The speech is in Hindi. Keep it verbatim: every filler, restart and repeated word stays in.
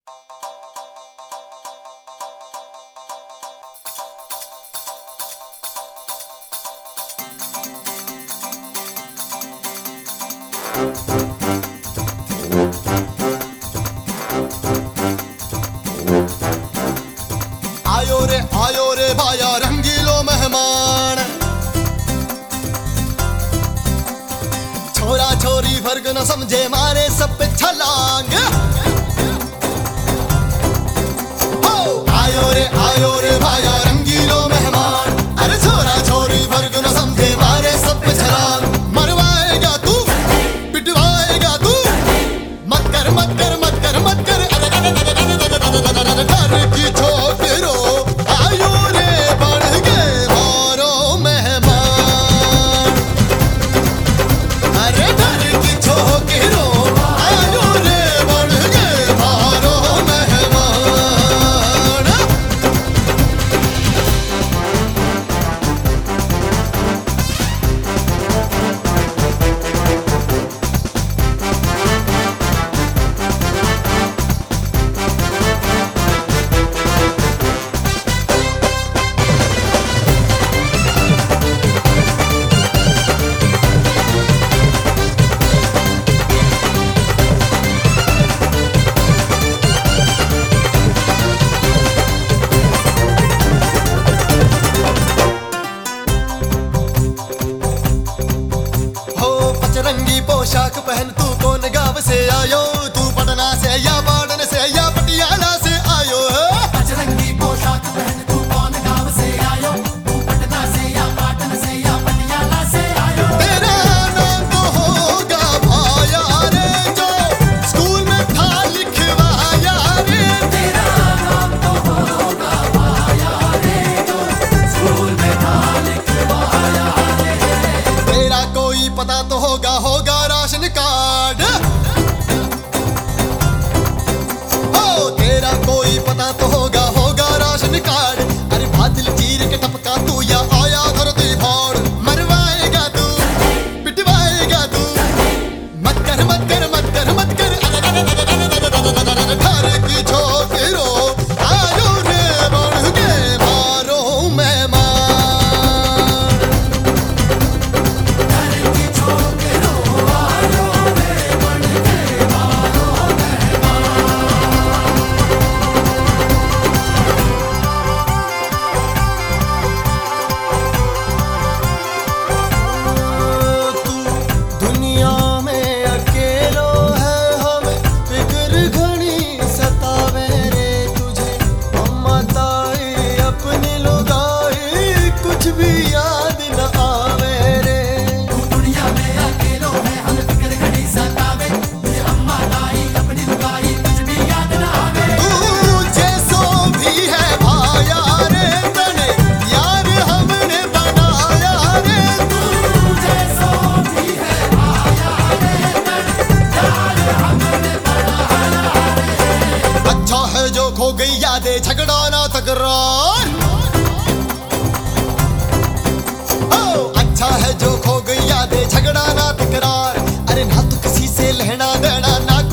आयो रे आयो रे भाया रंगीलो मेहमान, छोरा छोरी फर्क न समझे मारे सब पे छलांग। आयो रे आयो रे भाया रंगीलो मेहमान, अरे छोरा छोरी फर्क न समझे मारे सब पे छलांग। मरवाएगा तू पिटवाएगा तू, मत कर मत कर मत कर मत कर घर की छोकरो आयो रे बढ़ गए मारो मेहमान। अरे घर की छोकरो आयो रे बढ़ गए मारो मेहमान। रंगी पोशाक पहन तू कौन गांव से आयो, तू पटना से या पाटन से या पटियाला से आयो। रंगी पोशाक पहन तू कौन गांव से आयो, तू पटना से या पाटन से या पटियाला से आयो। तेरा नाम तो होगा भाया रे जो स्कूल में था लिखवाया रे। तेरा नाम तो होगा भाया रे जो स्कूल में था लिखवाया रे। तेरा कोई पता तो होगा होगा राशन कार्ड, ओ तेरा कोई पता तो होगा होगा राशन कार्ड। अरे बादल चीर के टपका तू या आया धरती फाड़। मरवाएगा तू पिटवाएगा तू, मत कर मत कर मत कर मत कर घर की छोकरो आयो रे बढ़ गए मारो मेहमान। घर की छोकरो आयो रे बढ़ गए मारो मेहमान। तू दुनिया में अकेलो है, हमें फिक्र घनी सतावे रे तुझे। अम्मा ताई अपनी लुगाई कुछ भी याद न आवे रे। तू दुनिया में अकेलो है, हम फिक्र घड़ी सतावे, तुझे अम्मा ताई अपनी लुगाई कुछ भी याद न आवे। तू जैसो भी है भाया रे तने यार हमने बनाया रे। तू जैसो भी है भाया रे तन यार हमने बढ़ाया रे। अच्छा है जो खो गई यादें झगड़ा ना तकरार, ओ अच्छा है जो खो गई यादें झगड़ा ना तकरार। अरे ना तो किसी से लेना देना ना